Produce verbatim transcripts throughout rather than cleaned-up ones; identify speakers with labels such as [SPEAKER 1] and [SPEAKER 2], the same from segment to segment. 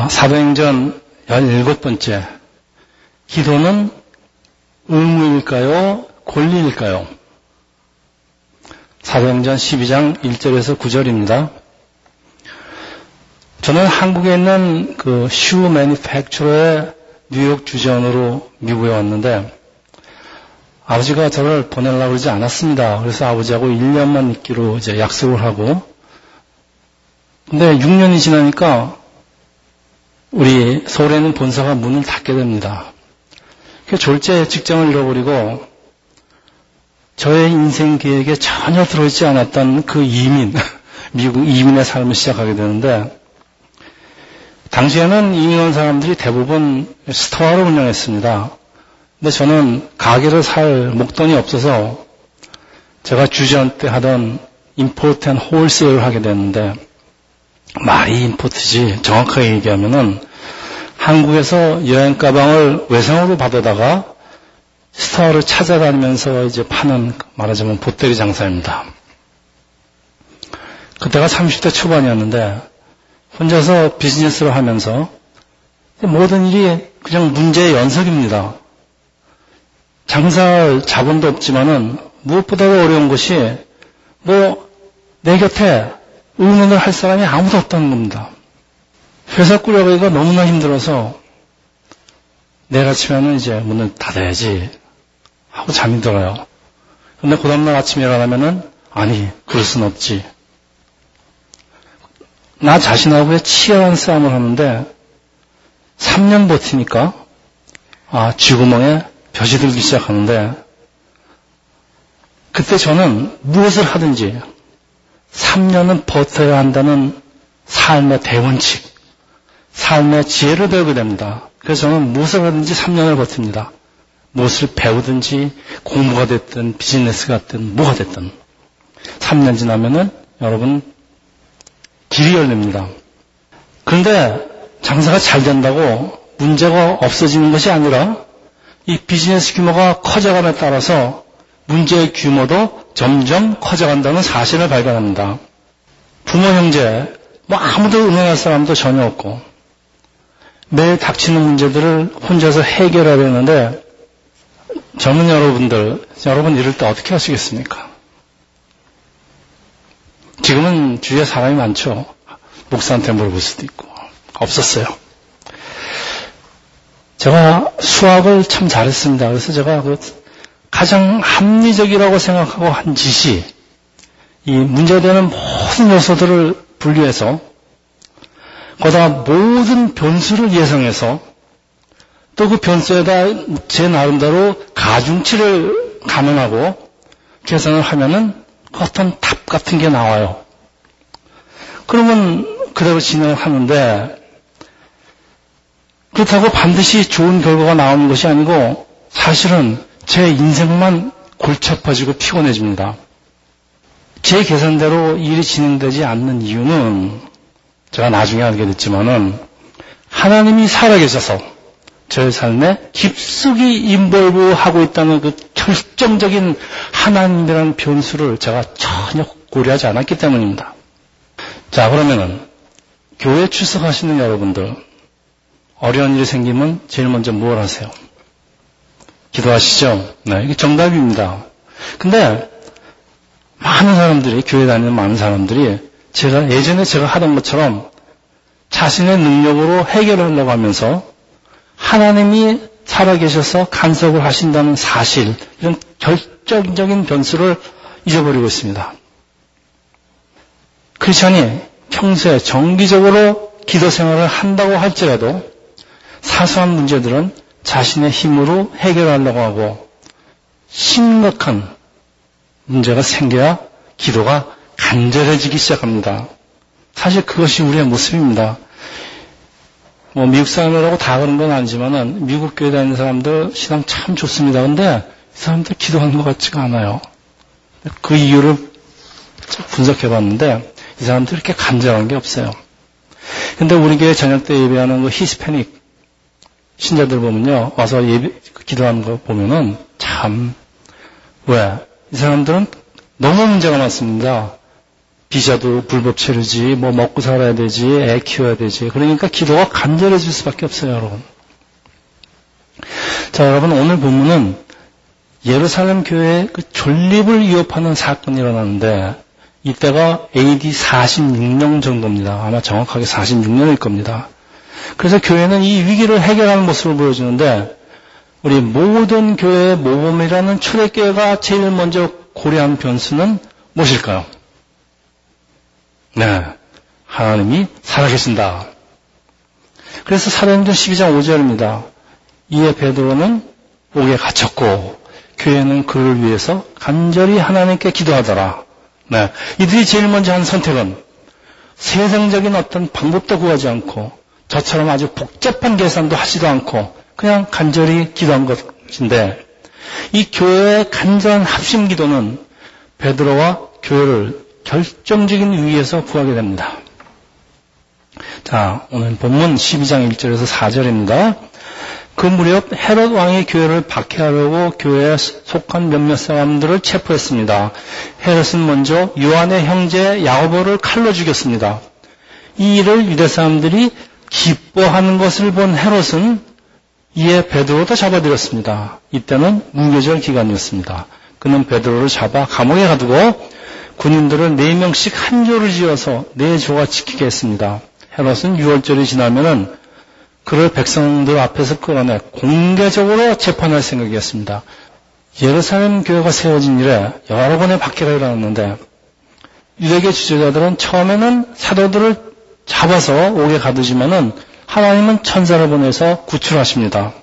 [SPEAKER 1] 사도행전 열일곱 번째. 기도는 의무일까요? 권리일까요? 사도행전 십이 장 일 절에서 구 절입니다. 저는 한국에 있는 그 슈 매니팩처러의 뉴욕 주재원으로 미국에 왔는데 아버지가 저를 보내려고 그러지 않았습니다. 그래서 아버지하고 일 년만 있기로 이제 약속을 하고, 근데 육 년이 지나니까 우리 서울에 있는 본사가 문을 닫게 됩니다. 그 졸지에 직장을 잃어버리고 저의 인생 계획에 전혀 들어있지 않았던 그 이민, 미국 이민의 삶을 시작하게 되는데, 당시에는 이민 온 사람들이 대부분 스토어를 운영했습니다. 근데 저는 가게를 살 목돈이 없어서 제가 주재원 때 하던 임포트 앤 홀세일을 하게 됐는데, 말이 임포트지 정확하게 얘기하면은 한국에서 여행 가방을 외상으로 받아다가 스토어를 찾아다니면서 이제 파는, 말하자면 보따리 장사입니다. 그때가 삼십 대 초반이었는데 혼자서 비즈니스를 하면서 모든 일이 그냥 문제의 연속입니다. 장사할 자본도 없지만은 무엇보다도 어려운 것이 뭐 내 곁에 의논을 할 사람이 아무도 없다는 겁니다. 회사 꾸려가기가 너무나 힘들어서 내일 아침에는 이제 문을 닫아야지 하고 잠이 들어요. 근데 그 다음날 아침에 일어나면은 아니, 그럴 순 없지. 나 자신하고의 치열한 싸움을 하는데 삼 년 버티니까 아, 쥐구멍에 벼이 들기 시작하는데, 그때 저는 무엇을 하든지 삼 년은 버텨야 한다는 삶의 대원칙, 삶의 지혜를 배우게 됩니다. 그래서 저는 무엇을 하든지 삼 년을 버팁니다. 무엇을 배우든지 공부가 됐든 비즈니스가 됐든 뭐가 됐든 삼 년 지나면은 여러분 길이 열립니다. 그런데 장사가 잘 된다고 문제가 없어지는 것이 아니라 이 비즈니스 규모가 커져감에 따라서 문제의 규모도 점점 커져간다는 사실을 발견합니다. 부모, 형제, 뭐 아무도 응원할 사람도 전혀 없고 매일 닥치는 문제들을 혼자서 해결하려는데, 젊은 여러분들, 여러분 이럴 때 어떻게 하시겠습니까? 지금은 주위에 사람이 많죠. 목사한테 물어볼 수도 있고. 없었어요. 제가 수학을 참 잘했습니다. 그래서 제가 그 가장 합리적이라고 생각하고 한 짓이 이 문제되는 모든 요소들을 분류해서 거기다가 모든 변수를 예상해서 또 그 변수에다 제 나름대로 가중치를 감안하고 계산을 하면은 어떤 답 같은 게 나와요. 그러면 그대로 진행을 하는데, 그렇다고 반드시 좋은 결과가 나오는 것이 아니고 사실은 제 인생만 골치 아파지고 피곤해집니다. 제 계산대로 일이 진행되지 않는 이유는 제가 나중에 알게 됐지만은 하나님이 살아계셔서 저의 삶에 깊숙이 인볼브하고 있다는 그 결정적인 하나님이라는 변수를 제가 전혀 고려하지 않았기 때문입니다. 자, 그러면은 교회 출석하시는 여러분들, 어려운 일이 생기면 제일 먼저 뭘 하세요? 기도하시죠? 네, 이게 정답입니다. 근데 많은 사람들이, 교회 다니는 많은 사람들이 제가 예전에 제가 하던 것처럼 자신의 능력으로 해결하려고 하면서 하나님이 살아계셔서 간섭을 하신다는 사실, 이런 결정적인 변수를 잊어버리고 있습니다. 크리스천이 평소에 정기적으로 기도 생활을 한다고 할지라도 사소한 문제들은 자신의 힘으로 해결하려고 하고 심각한 문제가 생겨야 기도가 간절해지기 시작합니다. 사실 그것이 우리의 모습입니다. 뭐 미국 사람이라고 다 그런 건 아니지만은 미국 교회 다니는 사람들 신앙 참 좋습니다. 근데 이 사람들 기도하는 것 같지가 않아요. 그 이유를 분석해 봤는데 이 사람들 이렇게 간절한 게 없어요. 근데 우리 교회 저녁 때 예배하는 그 히스패닉 신자들 보면요, 와서 예배 기도하는 거 보면은 참, 왜? 이 사람들은 너무 문제가 많습니다. 비자도 불법 체류지, 뭐 먹고 살아야 되지, 애 키워야 되지. 그러니까 기도가 간절해질 수밖에 없어요, 여러분. 자, 여러분, 오늘 본문은 예루살렘 교회의 그 존립을 위협하는 사건이 일어나는데, 이때가 에이디 사십육 년 정도입니다. 아마 정확하게 사십육 년일 겁니다. 그래서 교회는 이 위기를 해결하는 모습을 보여주는데, 우리 모든 교회의 모범이라는 초대교회가 제일 먼저 고려한 변수는 무엇일까요? 네, 하나님이 살아계신다. 그래서 사도행전 십이 장 오 절입니다. 이에 베드로는 옥에 갇혔고 교회는 그를 위해서 간절히 하나님께 기도하더라. 네, 이들이 제일 먼저 한 선택은 세상적인 어떤 방법도 구하지 않고 저처럼 아주 복잡한 계산도 하지도 않고 그냥 간절히 기도한 것인데, 이 교회의 간절한 합심 기도는 베드로와 교회를 결정적인 위기에서 구하게 됩니다. 자, 오늘 본문 십이 장 일 절에서 사 절입니다. 그 무렵 헤롯 왕이 교회를 박해하려고 교회에 속한 몇몇 사람들을 체포했습니다. 헤롯은 먼저 요한의 형제 야고보를 칼로 죽였습니다. 이 일을 유대 사람들이 기뻐하는 것을 본 헤롯은 이에 베드로도 잡아들였습니다. 이때는 무교절 기간이었습니다. 그는 베드로를 잡아 감옥에 가두고 군인들을 네 명씩 한 조를 지어서 네 조가 지키게 했습니다. 헤롯은 유월절이 지나면은 그를 백성들 앞에서 끌어내 공개적으로 재판할 생각이었습니다. 예루살렘 교회가 세워진 이래 여러 번의 박해가 일어났는데, 유대교 지도자들은 처음에는 사도들을 잡아서 옥에 가두지만은 하나님은 천사를 보내서 구출하십니다.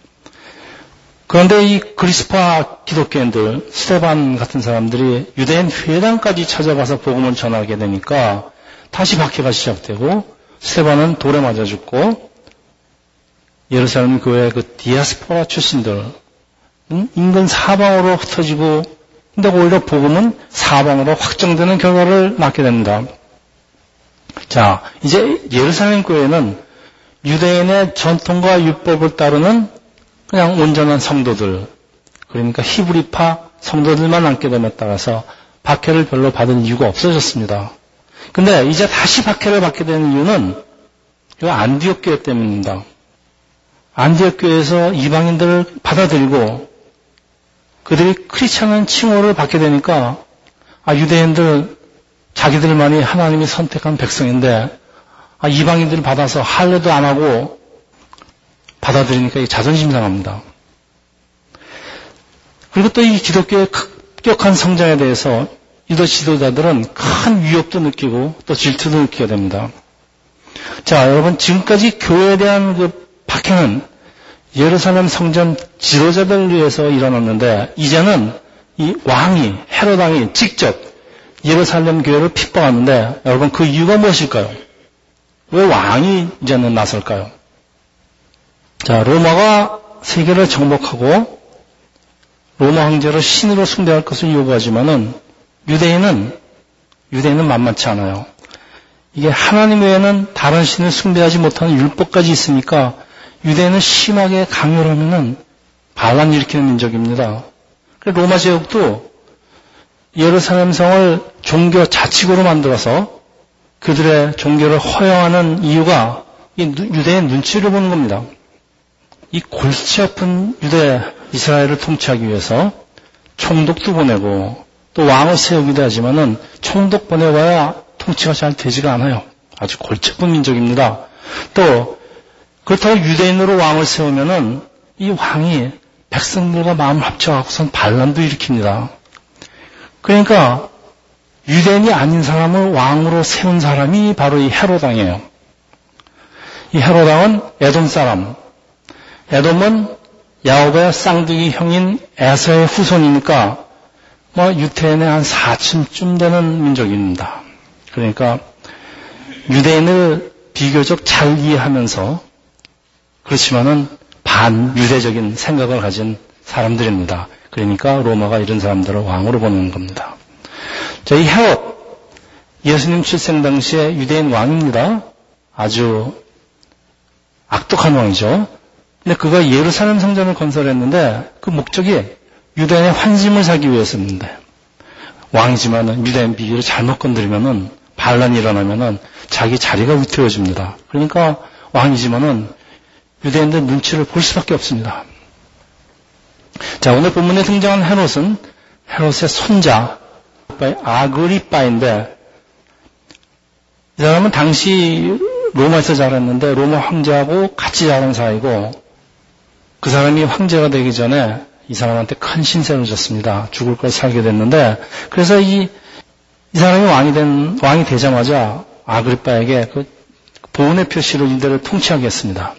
[SPEAKER 1] 그런데 이 그리스파 기독교인들, 스데반 같은 사람들이 유대인 회당까지 찾아가서 복음을 전하게 되니까 다시 박해가 시작되고, 스데반은 돌에 맞아 죽고, 예루살렘 교회 그 디아스포라 출신들 인근 사방으로 흩어지고, 근데 오히려 복음은 사방으로 확정되는 결과를 낳게 됩니다. 자, 이제 예루살렘 교회는 유대인의 전통과 율법을 따르는 그냥 온전한 성도들, 그러니까 히브리파 성도들만 남게 됨에 따라서 박해를 별로 받은 이유가 없어졌습니다. 근데 이제 다시 박해를 받게 되는 이유는 이 안디옥 교회 때문입니다. 안디옥 교회에서 이방인들을 받아들이고 그들이 크리스찬은 칭호를 받게 되니까, 아, 유대인들 자기들만이 하나님이 선택한 백성인데, 아, 이방인들을 받아서 할례도 안 하고 받아들이니까 자존심 상합니다. 그리고 또 이 기독교의 급격한 성장에 대해서 유대 지도자들은 큰 위협도 느끼고 또 질투도 느끼게 됩니다. 자, 여러분, 지금까지 교회에 대한 그 박해는 예루살렘 성전 지도자들을 위해서 일어났는데, 이제는 이 왕이, 헤롯 왕이 직접 예루살렘 교회를 핍박하는데, 여러분, 그 이유가 무엇일까요? 왜 왕이 이제는 나설까요? 자, 로마가 세계를 정복하고 로마 황제를 신으로 숭배할 것을 요구하지만은 유대인은 유대인은 만만치 않아요. 이게 하나님 외에는 다른 신을 숭배하지 못하는 율법까지 있으니까 유대인은 심하게 강요를 하면은 반란 일으키는 민족입니다. 로마 제국도 예루살렘 성을 종교 자치구로 만들어서 그들의 종교를 허용하는 이유가 이 유대인 눈치를 보는 겁니다. 이 골치 아픈 유대 이스라엘을 통치하기 위해서 총독도 보내고 또 왕을 세우기도 하지만은 총독 보내봐야 통치가 잘 되지가 않아요. 아주 골치 아픈 민족입니다. 또 그렇다고 유대인으로 왕을 세우면은 이 왕이 백성들과 마음을 합쳐갖고선 반란도 일으킵니다. 그러니까 유대인이 아닌 사람을 왕으로 세운 사람이 바로 이 헤롯 왕이에요. 이 헤롯 왕은 에돔 사람. 에돔은 야곱의 쌍둥이 형인 에서의 후손이니까 뭐 유태인의 한 사촌쯤 되는 민족입니다. 그러니까 유대인을 비교적 잘 이해하면서 그렇지만은 반유대적인 생각을 가진 사람들입니다. 그러니까 로마가 이런 사람들을 왕으로 보내는 겁니다. 자, 이 헤롯, 예수님 출생 당시에 유대인 왕입니다. 아주 악독한 왕이죠. 근데 그가 예루살렘 성전을 건설했는데 그 목적이 유대인의 환심을 사기 위해서였는데, 왕이지만은 유대인 비위를 잘못 건드리면은 반란이 일어나면은 자기 자리가 위태워집니다. 그러니까 왕이지만은 유대인들 눈치를 볼 수밖에 없습니다. 자, 오늘 본문에 등장한 헤롯은 헤롯의 손자 아그리빠인데 이 사람은 당시 로마에서 자랐는데 로마 황제하고 같이 자란 사이고 그 사람이 황제가 되기 전에 이 사람한테 큰 신세를 졌습니다. 죽을 걸 살게 됐는데 그래서 이, 이 사람이 왕이 된, 왕이 되자마자 아그리빠에게 그 보은의 표시로 이들을 통치하게 했습니다.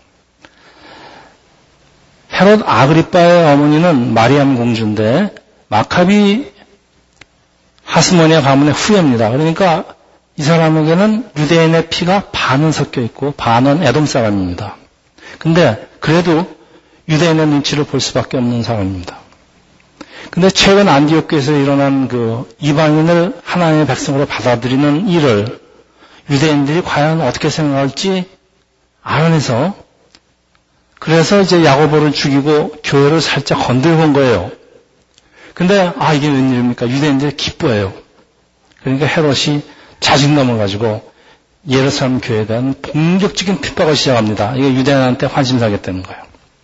[SPEAKER 1] 헤롯 아그리빠의 어머니는 마리암 공주인데 마카비 하스모니아 가문의 후예입니다. 그러니까 이 사람에게는 유대인의 피가 반은 섞여 있고 반은 에돔 사람입니다. 근데 그래도 유대인의 눈치를 볼 수밖에 없는 사람입니다. 근데 최근 안디옥교에서 일어난 그 이방인을 하나님의 백성으로 받아들이는 일을 유대인들이 과연 어떻게 생각할지 알아내서 그래서 이제 야고보를 죽이고 교회를 살짝 건들고 온 거예요. 근데 아 이게 웬일입니까? 유대인들이 기뻐해요. 그러니까 헤롯이 자신감을 가지고 예루살렘 교회에 대한 본격적인 핍박을 시작합니다. 이게 유대인한테 환심사겠다는 거예요.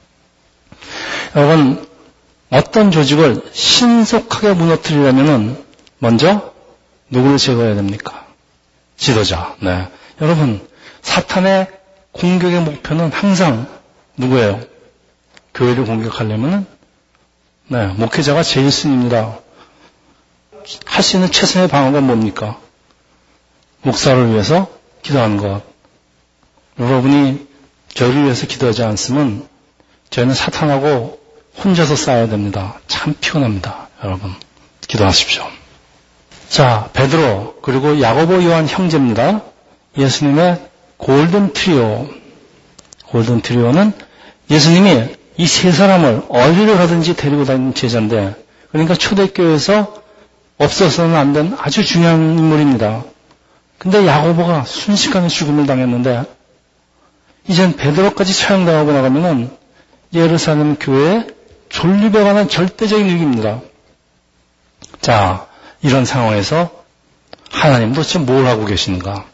[SPEAKER 1] 여러분 어떤 조직을 신속하게 무너뜨리려면은 먼저 누구를 제거해야 됩니까? 지도자. 네. 여러분 사탄의 공격의 목표는 항상 누구예요? 교회를 공격하려면은 네, 목회자가 제일 순입니다. 할 수 있는 최선의 방어가 뭡니까? 목사를 위해서 기도하는 것. 여러분이 저를 위해서 기도하지 않으면 저희는 사탄하고 혼자서 싸워야 됩니다. 참 피곤합니다. 여러분 기도하십시오. 자, 베드로 그리고 야고보 요한 형제입니다. 예수님의 골든 트리오. 골든 트리오는 예수님이 이 세 사람을 어디를 가든지 데리고 다니는 제자인데 그러니까 초대교회에서 없어서는 안 된 아주 중요한 인물입니다. 근데 야고보가 순식간에 죽음을 당했는데 이젠 베드로까지 처형당하고 나가면은 예루살렘 교회에 존립에 관한 절대적인 위기입니다. 자, 이런 상황에서 하나님 도대체 뭘 하고 계신가?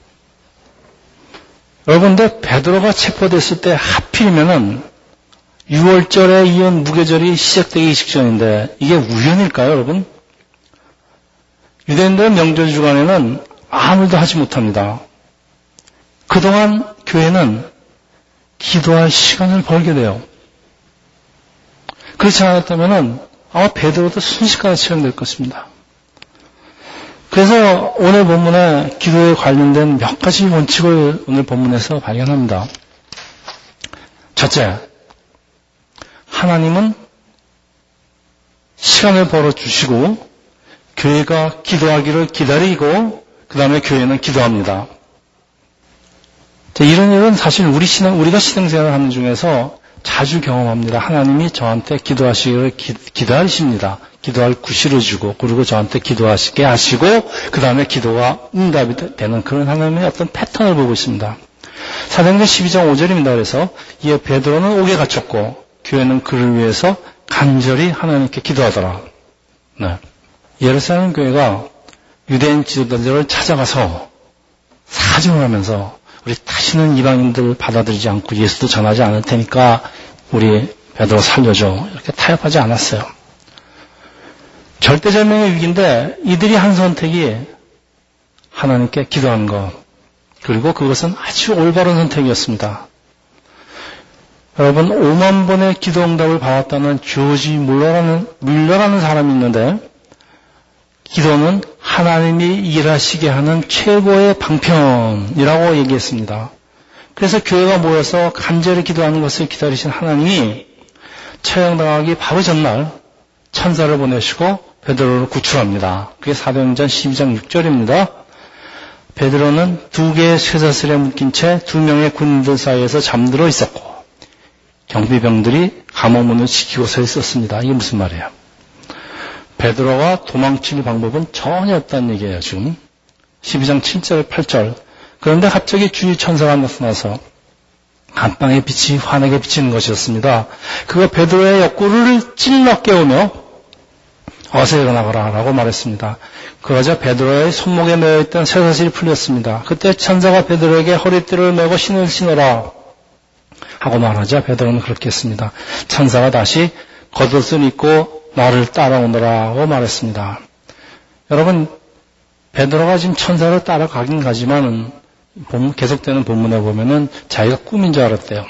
[SPEAKER 1] 여러분들 베드로가 체포됐을 때 하필이면은 유월절에 이은 무교절이 시작되기 직전인데 이게 우연일까요, 여러분? 유대인들의 명절 주간에는 아무 일도 하지 못합니다. 그동안 교회는 기도할 시간을 벌게 돼요. 그렇지 않았다면은 아마 베드로도 순식간에 처형될 것입니다. 그래서 오늘 본문에 기도에 관련된 몇 가지 원칙을 오늘 본문에서 발견합니다. 첫째, 하나님은 시간을 벌어주시고 교회가 기도하기를 기다리고 그 다음에 교회는 기도합니다. 자, 이런 일은 사실 우리 신앙, 우리가 신앙생활을 하는 중에서 자주 경험합니다. 하나님이 저한테 기도하시기를 기, 기다리십니다. 기도할 구실을 주고 그리고 저한테 기도하시게 하시고 그 다음에 기도가 응답이 되는 그런 하나님의 어떤 패턴을 보고 있습니다. 사도행전 십이 장 오 절입니다. 그래서 이에 베드로는 옥에 갇혔고 교회는 그를 위해서 간절히 하나님께 기도하더라. 네. 예루살렘 교회가 유대인 지도자들을 찾아가서 사정을 하면서 우리 다시는 이방인들을 받아들이지 않고 예수도 전하지 않을 테니까 우리 베드로 살려줘. 이렇게 타협하지 않았어요. 절대절명의 위기인데 이들이 한 선택이 하나님께 기도하는 것. 그리고 그것은 아주 올바른 선택이었습니다. 여러분 오만 번의 기도 응답을 받았다는 조지 물러라는, 물러라는 사람이 있는데 기도는 하나님이 일하시게 하는 최고의 방편이라고 얘기했습니다. 그래서 교회가 모여서 간절히 기도하는 것을 기다리신 하나님이 처형당하기 바로 전날 천사를 보내시고 베드로를 구출합니다. 그게 사도행전 십이 장 육 절입니다. 베드로는 두 개의 쇠사슬에 묶인 채 두 명의 군인들 사이에서 잠들어 있었고 경비병들이 감옥문을 지키고 서 있었습니다. 이게 무슨 말이에요? 베드로가 도망칠 방법은 전혀 없다는 얘기예요. 지금 십이 장 칠 절 팔 절. 그런데 갑자기 주의 천사가 나타나서 안방의 빛이 환하게 비치는 것이었습니다. 그가 베드로의 옆구리를 찔러 깨우며 어서 일어나거라 라고 말했습니다. 그러자 베드로의 손목에 매어있던 쇠사슬이 풀렸습니다. 그때 천사가 베드로에게 허리띠를 메고 신을 신어라 하고 말하자 베드로는 그렇게 했습니다. 천사가 다시 겉옷을 입고 나를 따라오너라고 말했습니다. 여러분, 베드로가 지금 천사를 따라가긴 가지만 계속되는 본문에 보면은 자기가 꿈인 줄 알았대요.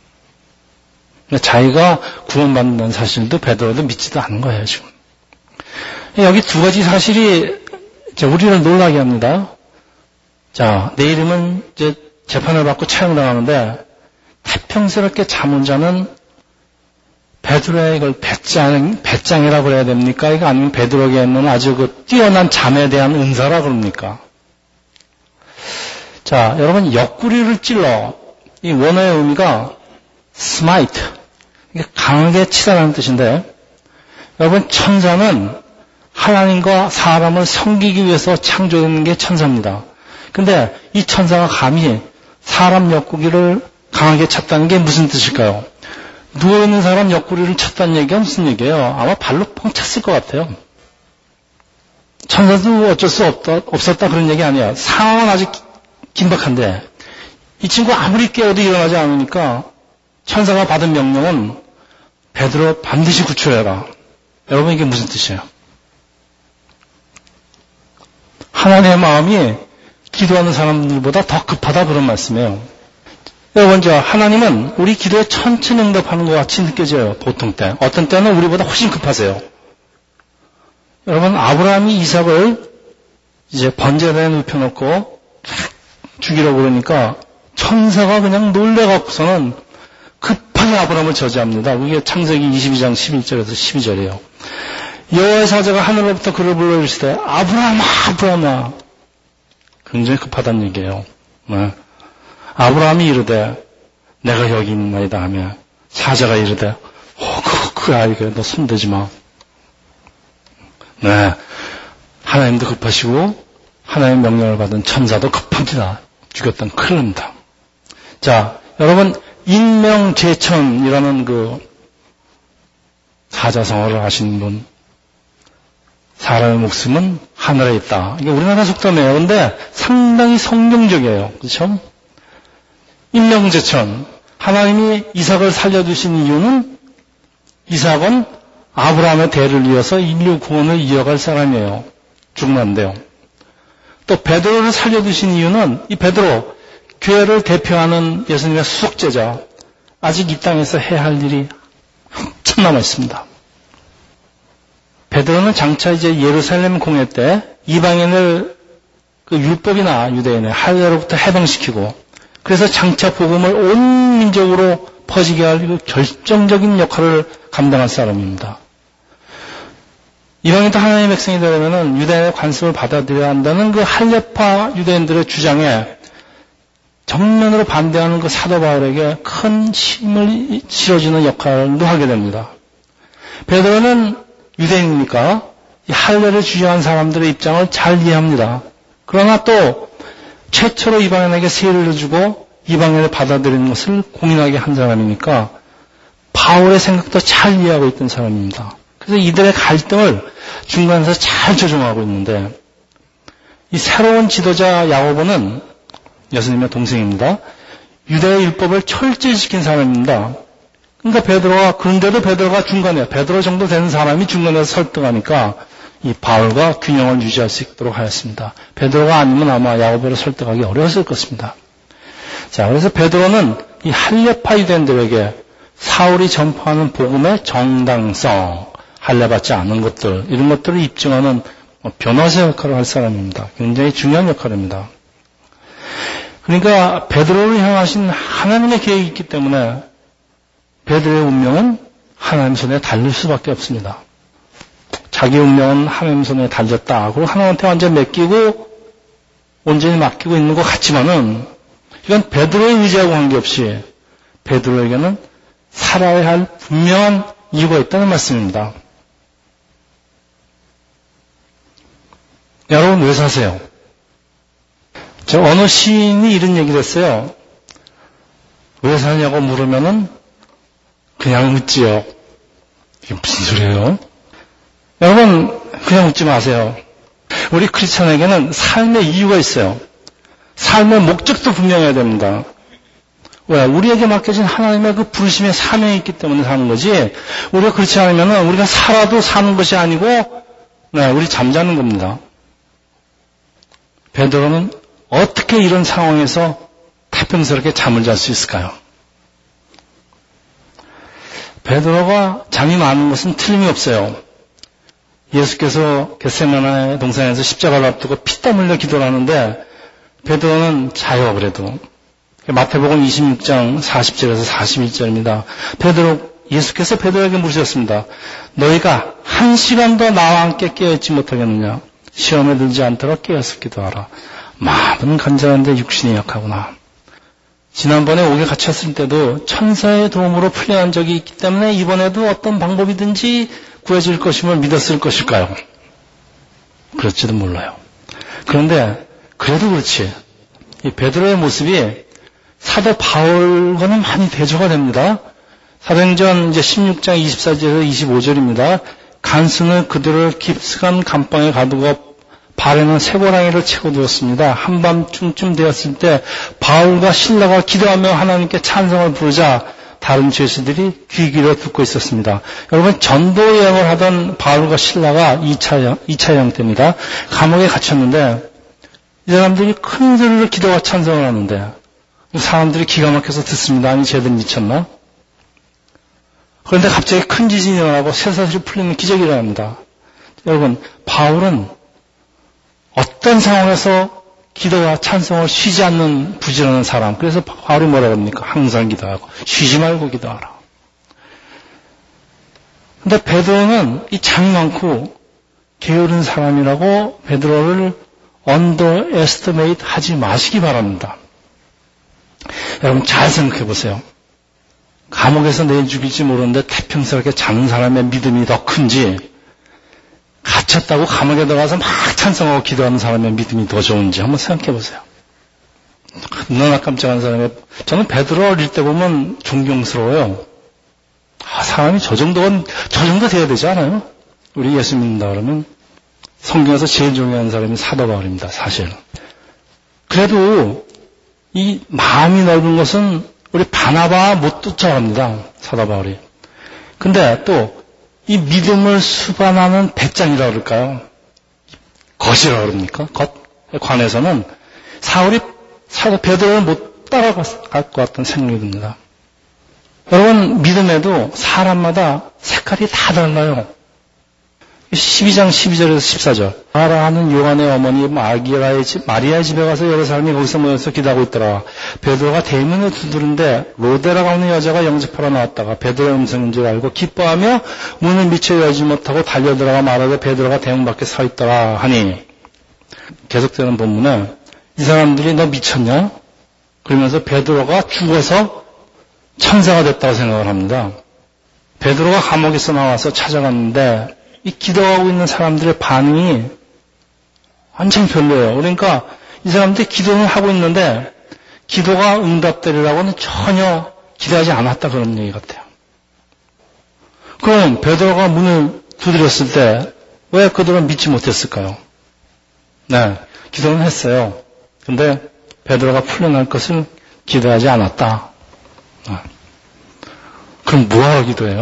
[SPEAKER 1] 자기가 구원받는다는 사실도 베드로도 믿지도 않은 거예요, 지금. 여기 두 가지 사실이 우리를 놀라게 합니다. 자, 내일이면 이제 재판을 받고 처형당하는데 태평스럽게 잠은 자는 베드로의 이걸 배짱, 배짱이라고 그래야 됩니까? 이거 아니면 베드로에게 있는 아주 그 뛰어난 잠에 대한 은사라 그럽니까? 자, 여러분, 옆구리를 찔러. 이 원어의 의미가 smite. 이게 강하게 치다라는 뜻인데, 여러분, 천사는 하나님과 사람을 섬기기 위해서 창조되는 게 천사입니다. 근데 이 천사가 감히 사람 옆구리를 강하게 쳤다는 게 무슨 뜻일까요? 누워있는 사람 옆구리를 쳤다는 얘기가 무슨 얘기예요? 아마 발로 뻥 찼을 것 같아요. 천사도 어쩔 수 없다, 없었다 그런 얘기 아니에요. 상황은 아직 긴박한데 이 친구 아무리 깨워도 일어나지 않으니까 천사가 받은 명령은 베드로 반드시 구출해라. 여러분, 이게 무슨 뜻이에요? 하나님의 마음이 기도하는 사람들보다 더 급하다 그런 말씀이에요. 여러분, 저 하나님은 우리 기도에 천천히 응답하는 것 같이 느껴져요. 보통 때. 어떤 때는 우리보다 훨씬 급하세요. 여러분, 아브라함이 이삭을 이제 번제단에 눕혀놓고 죽이려고 그러니까 천사가 그냥 놀래갖고서는 급하게 아브라함을 저지합니다. 이게 창세기 이십이 장 십일 절에서 십이 절이에요. 여호와의 사자가 하늘로부터 그를 불러이르시되 아브라함아, 아브라함아. 굉장히 급하다는 얘기예요. 네. 아브라함이 이르되 내가 여기 있나이다 하며 사자가 이르되 어, 그, 그 아이가 너 손대지 마. 네. 하나님도 급하시고 하나님의 명령을 받은 천사도 급합니다. 죽였던 큰일 납니다. 자, 여러분, 인명제천이라는 그 사자성어를 하시는 분, 사람의 목숨은 하늘에 있다. 이게 우리나라 속담이에요. 근데 상당히 성경적이에요. 그렇죠? 인명제천. 하나님이 이삭을 살려두신 이유는 이삭은 아브라함의 대를 이어서 인류 구원을 이어갈 사람이에요. 죽으면 안 돼요. 또 베드로를 살려두신 이유는 이 베드로, 교회를 대표하는 예수님의 수석제자, 아직 이 땅에서 해야 할 일이 한참 남아 있습니다. 베드로는 장차 이제 예루살렘 공회 때 이방인을 그 율법이나 유대인의 할례로부터 해방시키고 그래서 장차 복음을 온 민족으로 퍼지게 할 결정적인 역할을 감당할 사람입니다. 이방인도 하나님의 백성이 되려면 유대인의 관습을 받아들여야 한다는 그 할례파 유대인들의 주장에 정면으로 반대하는 그 사도 바울에게 큰 힘을 실어주는 역할도 하게 됩니다. 베드로는 유대인이니까 이 할례를 주장한 사람들의 입장을 잘 이해합니다. 그러나 또 최초로 이방인에게 세례를 주고 이방인을 받아들이는 것을 공인하게 한 사람이니까 바울의 생각도 잘 이해하고 있던 사람입니다. 그래서 이들의 갈등을 중간에서 잘 조정하고 있는데 이 새로운 지도자 야고보는 예수님의 동생입니다. 유대의 율법을 철저히 지킨 사람입니다. 그러니까 베드로가, 그런데도 베드로가 중간에, 베드로 정도 되는 사람이 중간에서 설득하니까 이 바울과 균형을 유지할 수 있도록 하였습니다. 베드로가 아니면 아마 야고보를 설득하기 어려웠을 것입니다. 자, 그래서 베드로는 이 할례파 유대인들에게 사울이 전파하는 복음의 정당성, 할례받지 않은 것들, 이런 것들을 입증하는 변호사 역할을 할 사람입니다. 굉장히 중요한 역할입니다. 그러니까 베드로를 향하신 하나님의 계획이 있기 때문에 베드로의 운명은 하나님 손에 달릴 수밖에 없습니다. 자기 운명은 하나님 손에 달렸다. 그리고 하나님한테 완전 맡기고 온전히 맡기고 있는 것 같지만은 이건 베드로의 의지하고 관계없이 베드로에게는 살아야 할 분명한 이유가 있다는 말씀입니다. 여러분, 왜 사세요? 저 어느 시인이 이런 얘기를 했어요. 왜 사냐고 물으면은 그냥 웃지요. 이게 무슨 소리예요? 여러분 그냥 웃지 마세요. 우리 크리스천에게는 삶의 이유가 있어요. 삶의 목적도 분명해야 됩니다. 왜? 우리에게 맡겨진 하나님의 그 부르심의 사명이 있기 때문에 사는 거지, 우리가 그렇지 않으면 우리가 살아도 사는 것이 아니고, 네, 우리 잠자는 겁니다. 베드로는 어떻게 이런 상황에서 태평스럽게 잠을 잘 수 있을까요? 베드로가 잠이 많은 것은 틀림이 없어요. 예수께서 겟세마네 동산에서 십자가를 앞두고 피땀 흘려 기도를 하는데 베드로는 자요. 그래도 마태복음 이십육 장 사십 절에서 사십일 절입니다. 베드로 예수께서 베드로에게 물으셨습니다. 너희가 한 시간도 나와 함께 깨어있지 못하겠느냐? 시험에 들지 않도록 깨어서 기도하라. 마음은 간절한데 육신이 약하구나. 지난번에 옥에 갇혔을 때도 천사의 도움으로 풀려난 적이 있기 때문에 이번에도 어떤 방법이든지 구해질 것임을 믿었을 것일까요? 그럴지도 몰라요. 그런데 그래도 그렇지, 이 베드로의 모습이 사도 바울과는 많이 대조가 됩니다. 사도행전 이제 십육 장 이십사 절에서 이십오 절입니다. 간수는 그들을 깊숙한 감방에 가두고 발에는 쇠고랑이를 채고 두었습니다. 한밤중쯤 되었을 때 바울과 실라가 기도하며 하나님께 찬송을 부르자 다른 죄수들이 귀 기울여 듣고 있었습니다. 여러분, 전도 여행을 하던 바울과 실라가 이 차, 이 차 형태입니다. 감옥에 갇혔는데 이 사람들이 큰 소리로 기도와 찬송을 하는데 사람들이 기가 막혀서 듣습니다. 아니, 쟤들 미쳤나? 그런데 갑자기 큰 지진이 일어나고 쇠사슬이 풀리는 기적이 일어납니다. 여러분, 바울은 어떤 상황에서 기도와 찬송을 쉬지 않는 부지런한 사람. 그래서 바울이 뭐라고 합니까? 항상 기도하고 쉬지 말고 기도하라. 근데 베드로는 이 잠이 많고 게으른 사람이라고 베드로를 언더에스티메이트 하지 마시기 바랍니다. 여러분 잘 생각해 보세요. 감옥에서 내일 죽일지 모르는데 태평스럽게 자는 사람의 믿음이 더 큰지, 갇혔다고 감옥에 들어가서 막 찬송하고 기도하는 사람의 믿음이 더 좋은지 한번 생각해 보세요. 눈하나 깜짝한 사람의, 저는 베드로 어릴 때 보면 존경스러워요. 아, 사람이 저 정도는, 저 정도 돼야 되지 않아요? 우리 예수 믿는다 그러면 성경에서 제일 존경하는 사람이 사도 바울입니다, 사실. 그래도 이 마음이 넓은 것은 우리 바나바와 못 쫓아갑니다, 사도 바울이. 근데 또 이 믿음을 수반하는 배짱이라고 그럴까요? 겉이라고 그럽니까? 겉에 관해서는 사울이 사도 베드로를 못 따라갈 것 같은 생각이 듭니다. 여러분, 믿음에도 사람마다 색깔이 다 달라요. 십이 장 십이 절에서 십사 절. 마라 하는 요한의 어머니 마리아의 집, 마리아의 집에 가서 여러 사람이 거기서 모여서 기도하고 있더라. 베드로가 대문을 두드는데 로데라가 하는 여자가 영접하러 나왔다가 베드로의 음성인 줄 알고 기뻐하며 문을 미처 열지 못하고 달려들어가 말하되 베드로가 대문 밖에 서 있더라 하니, 계속되는 본문에 이 사람들이 너 미쳤냐? 그러면서 베드로가 죽어서 천사가 됐다고 생각을 합니다. 베드로가 감옥에서 나와서 찾아갔는데 이 기도하고 있는 사람들의 반응이 완전 별로예요. 그러니까 이 사람들이 기도는 하고 있는데 기도가 응답되리라고는 전혀 기대하지 않았다, 그런 얘기 같아요. 그럼 베드로가 문을 두드렸을 때 왜 그들은 믿지 못했을까요? 네, 기도는 했어요. 근데 베드로가 풀려날 것을 기대하지 않았다. 네. 그럼 뭐하러 기도해요?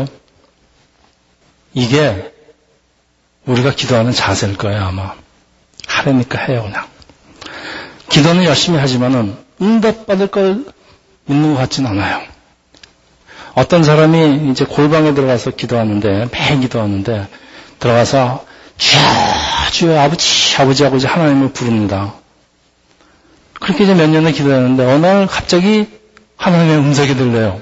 [SPEAKER 1] 이게 우리가 기도하는 자세일 거예요, 아마. 하려니까 해요, 그냥. 기도는 열심히 하지만은 응답받을 걸 믿는 것 같진 않아요. 어떤 사람이 이제 골방에 들어가서 기도하는데, 매일 기도하는데, 들어가서 주여, 주여, 아버지, 아버지, 아버지 하나님을 부릅니다. 그렇게 이제 몇 년을 기도했는데, 어느 날 갑자기 하나님의 음성이 들려요.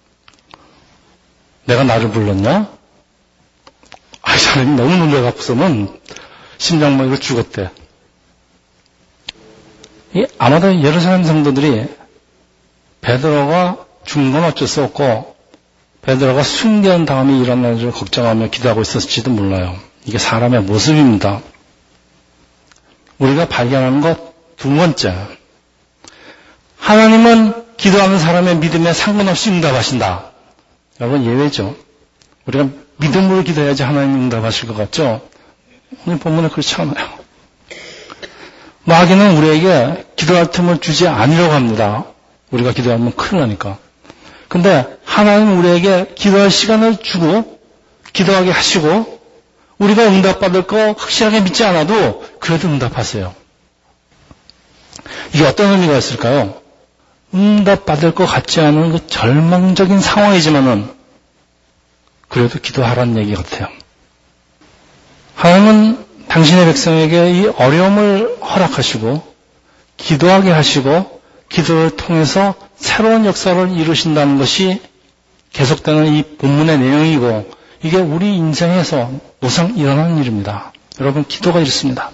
[SPEAKER 1] 내가 나를 불렀냐? 아, 사람이 너무 놀래갖고서는 심장마비로 죽었대. 이, 아마도 예루살렘 성도들이 베드로가 죽은 건 어쩔 수 없고 베드로가 순교한 다음에 일어날 줄 걱정하며 기도하고 있었을지도 몰라요. 이게 사람의 모습입니다. 우리가 발견하는 것 두 번째, 하나님은 기도하는 사람의 믿음에 상관없이 응답하신다. 여러분, 예외죠. 우리가 믿음으로 기도해야지 하나님 응답하실 것 같죠? 오늘 본문에 그렇지 않아요. 마귀는 우리에게 기도할 틈을 주지 않으려고 합니다. 우리가 기도하면 큰일 나니까. 근데 하나님은 우리에게 기도할 시간을 주고 기도하게 하시고 우리가 응답받을 거 확실하게 믿지 않아도 그래도 응답하세요. 이게 어떤 의미가 있을까요? 응답받을 것 같지 않은 그 절망적인 상황이지만은 그래도 기도하라는 얘기 같아요. 하나님은 당신의 백성에게 이 어려움을 허락하시고 기도하게 하시고 기도를 통해서 새로운 역사를 이루신다는 것이 계속되는 이 본문의 내용이고 이게 우리 인생에서 우선 일어나는 일입니다. 여러분, 기도가 이렇습니다.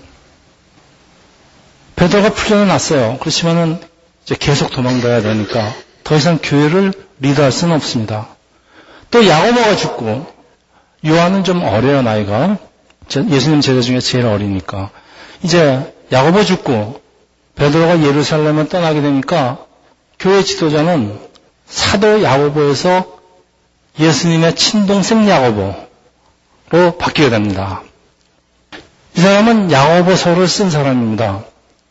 [SPEAKER 1] 베드로가 풀려났어요. 그렇지만은 이제 계속 도망가야 되니까 더 이상 교회를 리드할 수는 없습니다. 또 야고보가 죽고 요한은 좀 어려요, 나이가. 예수님 제자 중에 제일 어리니까. 이제 야고보 죽고 베드로가 예루살렘을 떠나게 되니까 교회 지도자는 사도 야고보에서 예수님의 친동생 야고보로 바뀌게 됩니다. 이 사람은 야고보서를 쓴 사람입니다.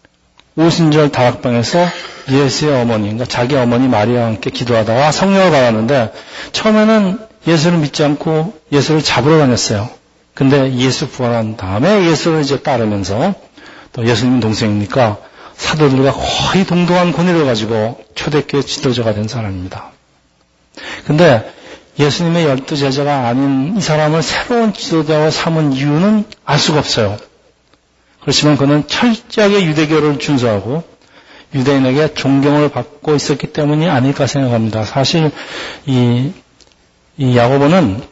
[SPEAKER 1] 오순절 다락방에서 예수의 어머니, 그러니까 자기 어머니 마리아와 함께 기도하다가 성령을 받았는데 처음에는 예수를 믿지 않고 예수를 잡으러 다녔어요. 근데 예수 부활한 다음에 예수를 이제 따르면서 또 예수님 동생이니까 사도들과 거의 동등한 권위를 가지고 초대교회 지도자가 된 사람입니다. 근데 예수님의 열두 제자가 아닌 이 사람을 새로운 지도자로 삼은 이유는 알 수가 없어요. 그렇지만 그는 철저하게 유대교를 준수하고 유대인에게 존경을 받고 있었기 때문이 아닐까 생각합니다. 사실 이, 이 야고보는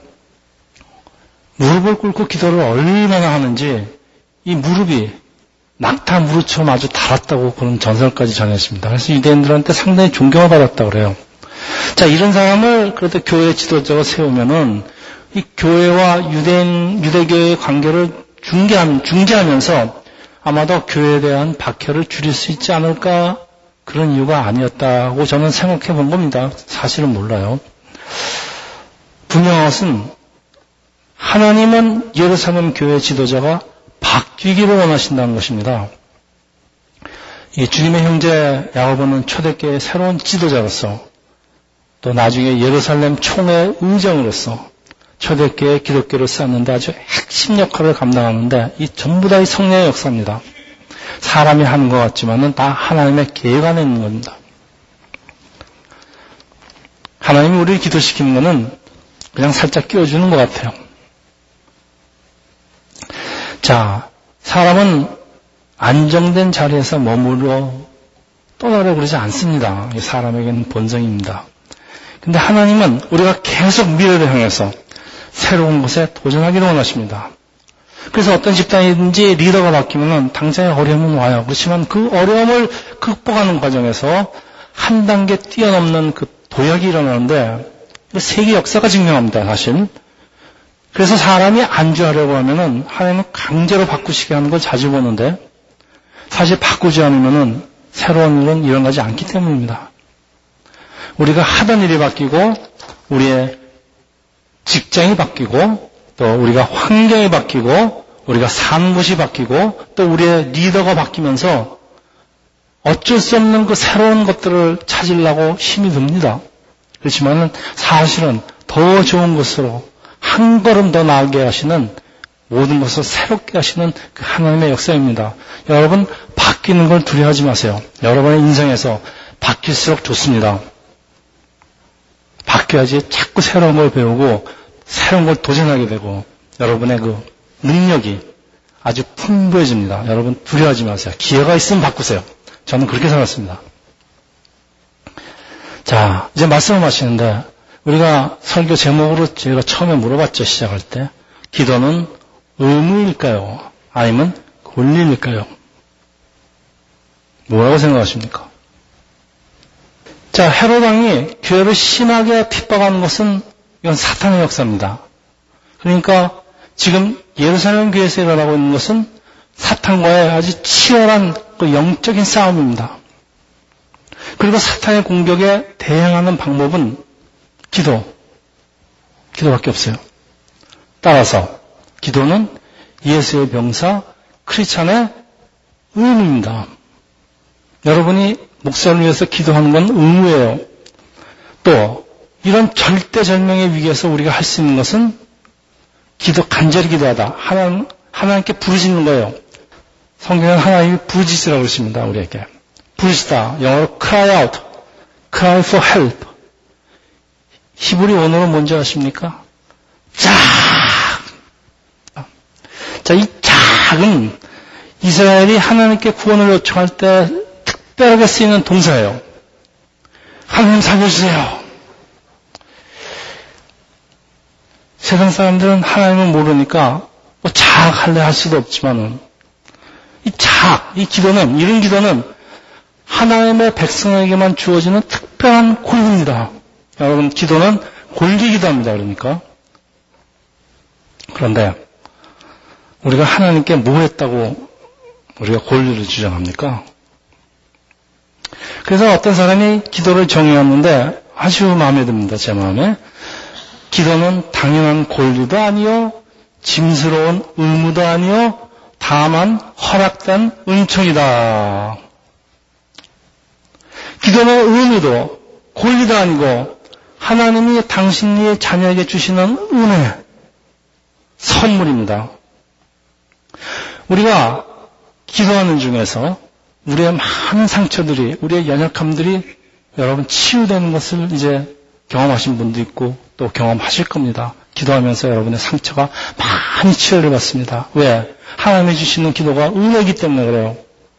[SPEAKER 1] 무릎을 꿇고 기도를 얼마나 하는지 이 무릎이 낙타 무릎처럼 아주 달았다고 그런 전설까지 전했습니다. 그래서 유대인들한테 상당히 존경을 받았다고 그래요. 자, 이런 사람을 그래도 교회 지도자가 세우면은 이 교회와 유대인, 유대교의 관계를 중개하면, 중재하면서 아마도 교회에 대한 박해를 줄일 수 있지 않을까 그런 이유가 아니었다고 저는 생각해 본 겁니다. 사실은 몰라요. 분명한 것은 하나님은 예루살렘 교회 지도자가 바뀌기를 원하신다는 것입니다. 이 주님의 형제 야고보는 초대교회의 새로운 지도자로서 또 나중에 예루살렘 총회 의장으로서 초대교회 기독교를 쌓는데 아주 핵심 역할을 감당하는데 이 전부 다 이 성령의 역사입니다. 사람이 하는 것 같지만은 다 하나님의 계획 안에 있는 겁니다. 하나님이 우리를 기도시키는 것은 그냥 살짝 끼워주는 것 같아요. 자, 사람은 안정된 자리에서 머물러 떠나려고 그러지 않습니다. 사람에게는 본성입니다. 근데 하나님은 우리가 계속 미래를 향해서 새로운 것에 도전하기를 원하십니다. 그래서 어떤 집단이든지 리더가 바뀌면 당장의 어려움은 와요. 그렇지만 그 어려움을 극복하는 과정에서 한 단계 뛰어넘는 그 도약이 일어나는데 세계 역사가 증명합니다, 사실. 그래서 사람이 안주하려고 하면은 하나님은 강제로 바꾸시게 하는 걸 자주 보는데 사실 바꾸지 않으면은 새로운 일은 일어나지 않기 때문입니다. 우리가 하던 일이 바뀌고 우리의 직장이 바뀌고 또 우리가 환경이 바뀌고 우리가 사는 곳이 바뀌고 또 우리의 리더가 바뀌면서 어쩔 수 없는 그 새로운 것들을 찾으려고 힘이 듭니다. 그렇지만 사실은 더 좋은 것으로 한 걸음 더 나아가게 하시는 모든 것을 새롭게 하시는 그 하나님의 역사입니다. 여러분, 바뀌는 걸 두려워하지 마세요. 여러분의 인생에서 바뀔수록 좋습니다. 바뀌어야지 자꾸 새로운 걸 배우고 새로운 걸 도전하게 되고 여러분의 그 능력이 아주 풍부해집니다. 여러분 두려워하지 마세요. 기회가 있으면 바꾸세요. 저는 그렇게 살았습니다. 자, 이제 말씀을 마치는데 우리가 설교 제목으로 제가 처음에 물어봤죠. 시작할 때. 기도는 의무일까요? 아니면 권리일까요? 뭐라고 생각하십니까? 자, 헤롯 왕이 교회를 심하게 핍박하는 것은 이건 사탄의 역사입니다. 그러니까 지금 예루살렘 교회에서 일어나고 있는 것은 사탄과의 아주 치열한 그 영적인 싸움입니다. 그리고 사탄의 공격에 대응하는 방법은 기도, 기도밖에 없어요. 따라서 기도는 예수의 병사 크리스찬의 의무입니다. 여러분이 목사를 위해서 기도하는 건 의무예요. 또 이런 절대절명의 위기에서 우리가 할 수 있는 것은 기도, 간절히 기도하다. 하나님, 하나님께 부르짖는 거예요. 성경은 하나님이 부르짖으라고 그러십니다. 우리에게. 부르짖다. 영어로 cry out, cry for help. 히브리 원어로 뭔지 아십니까? 작! 자, 이 작은 이스라엘이 하나님께 구원을 요청할 때 특별하게 쓰이는 동사예요. 하나님 살려주세요. 세상 사람들은 하나님을 모르니까 뭐 자학할래 할 수도 없지만은 이 자학, 이 기도는, 이런 기도는 하나님의 백성에게만 주어지는 특별한 권리입니다. 여러분, 기도는 권리 기도합니다. 그러니까. 그런데 우리가 하나님께 뭐 했다고 우리가 권리를 주장합니까? 그래서 어떤 사람이 기도를 정의했는데 아주 마음에 듭니다. 제 마음에. 기도는 당연한 권리도 아니요, 짐스러운 의무도 아니요, 다만 허락된 은총이다. 기도는 의무도 권리도 아니고 하나님이 당신의 자녀에게 주시는 은혜, 선물입니다. 우리가 기도하는 중에서 우리의 많은 상처들이, 우리의 연약함들이 여러분 치유되는 것을 이제 경험하신 분도 있고 또 경험하실 겁니다. 기도하면서 여러분의 상처가 많이 치유를 받습니다. 왜? 하나님이 주시는 기도가 은혜이기 때문에 그래요.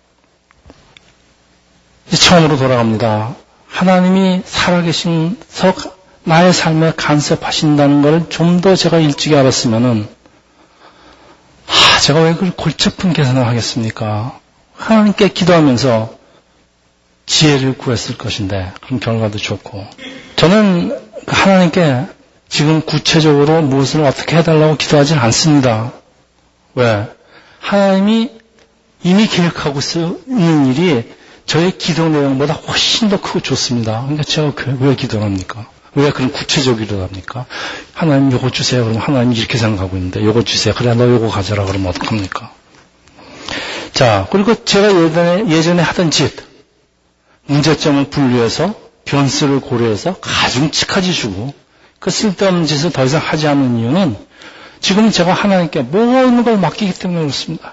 [SPEAKER 1] 이제 처음으로 돌아갑니다. 하나님이 살아계신서 나의 삶에 간섭하신다는 걸 좀 더 제가 일찍이 알았으면은 아, 제가 왜 그걸 골치 아픈 계산을 하겠습니까? 하나님께 기도하면서 지혜를 구했을 것인데 그런 결과도 좋고, 저는 하나님께 지금 구체적으로 무엇을 어떻게 해달라고 기도하지는 않습니다. 왜? 하나님이 이미 계획하고 있는 일이 저의 기도 내용보다 훨씬 더 크고 좋습니다. 그러니까 제가 왜 기도를 합니까? 왜 그런 구체적으로 합니까? 하나님 요거 주세요. 그러면 하나님 이렇게 생각하고 있는데 요거 주세요. 그래 너 요거 가져라. 그러면 어떡합니까? 자, 그리고 제가 예전에, 예전에 하던 짓, 문제점을 분류해서 변수를 고려해서 가중치까지 주고 그 쓸데없는 짓을 더 이상 하지 않는 이유는 지금 제가 하나님께 모든 걸 맡기기 때문에 그렇습니다.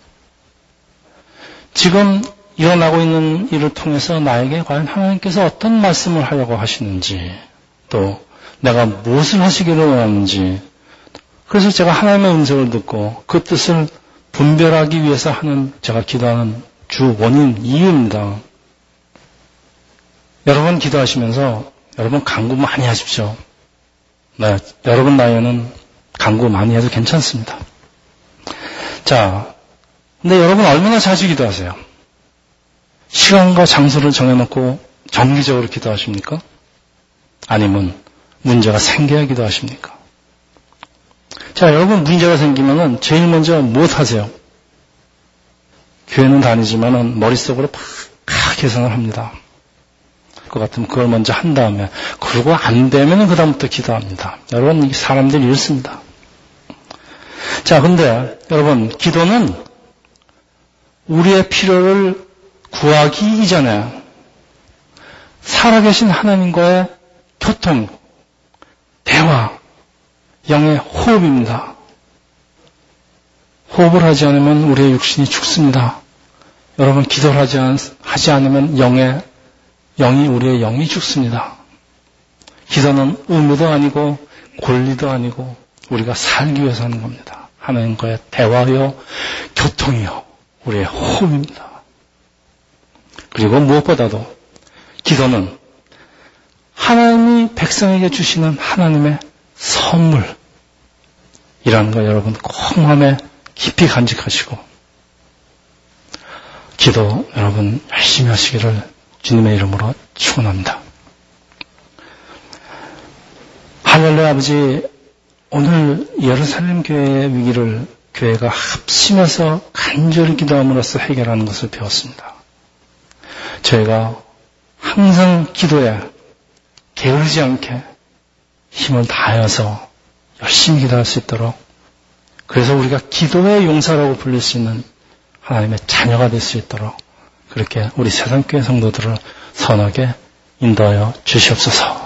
[SPEAKER 1] 지금 일어나고 있는 일을 통해서 나에게 과연 하나님께서 어떤 말씀을 하려고 하시는지, 또 내가 무엇을 하시기를 원하는지, 그래서 제가 하나님의 음성을 듣고 그 뜻을 분별하기 위해서 하는, 제가 기도하는 주 원인, 이유입니다. 여러분 기도하시면서 여러분 간구 많이 하십시오. 네, 여러분 나이에는 간구 많이 해도 괜찮습니다. 자, 근데 여러분 얼마나 자주 기도하세요? 시간과 장소를 정해놓고 정기적으로 기도하십니까? 아니면 문제가 생겨야 기도하십니까? 자, 여러분 문제가 생기면은 제일 먼저 무엇 하세요? 교회는 다니지만은 머릿속으로 팍 계산을 합니다. 그 같으면 그걸 먼저 한 다음에, 그러고 안 되면은 그다음부터 기도합니다. 여러분, 사람들이 이렇습니다. 자, 근데 여러분, 기도는 우리의 필요를 구하기 이전에 살아계신 하나님과의 교통, 대화, 영의 호흡입니다. 호흡을 하지 않으면 우리의 육신이 죽습니다. 여러분, 기도를 하지, 않, 하지 않으면 영의, 영이, 우리의 영이 죽습니다. 기도는 의무도 아니고 권리도 아니고 우리가 살기 위해서 하는 겁니다. 하나님과의 대화요, 교통이요, 우리의 호흡입니다. 그리고 무엇보다도 기도는 하나님이 백성에게 주시는 하나님의 선물이라는 거 여러분 꼭 마음에 깊이 간직하시고, 기도 여러분 열심히 하시기를 주님의 이름으로 축원합니다. 할렐루야. 아버지, 오늘 예루살렘 교회의 위기를 교회가 합심해서 간절히 기도함으로써 해결하는 것을 배웠습니다. 저희가 항상 기도에 게으르지 않게 힘을 다해서 열심히 기도할 수 있도록, 그래서 우리가 기도의 용사라고 불릴 수 있는 하나님의 자녀가 될 수 있도록 그렇게 우리 세상교회 성도들을 선하게 인도하여 주시옵소서.